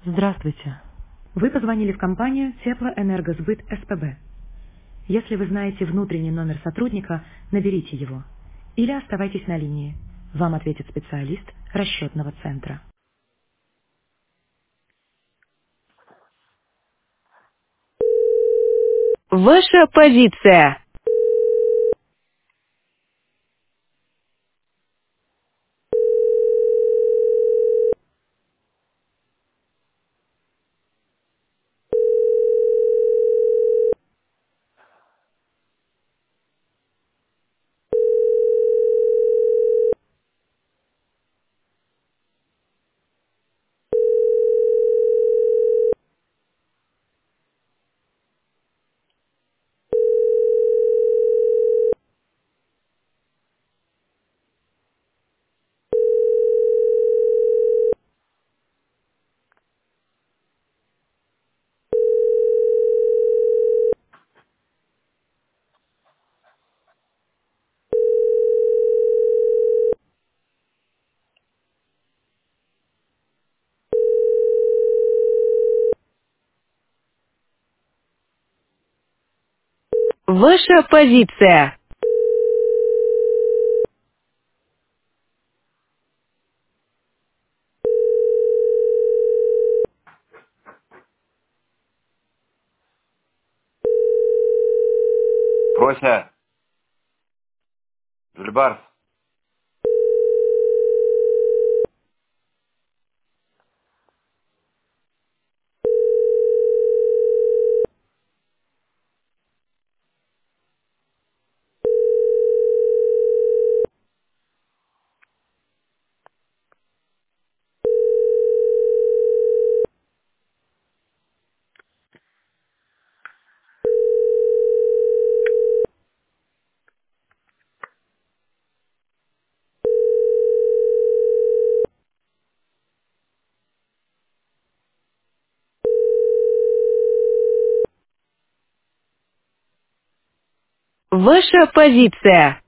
Здравствуйте. Вы позвонили в компанию Теплоэнергосбыт СПБ. Если вы знаете внутренний номер сотрудника, наберите его. Или оставайтесь на линии. Вам ответит специалист расчетного центра. Ваша позиция. Ваша позиция. Кося, Жульбарс. Ваша позиция.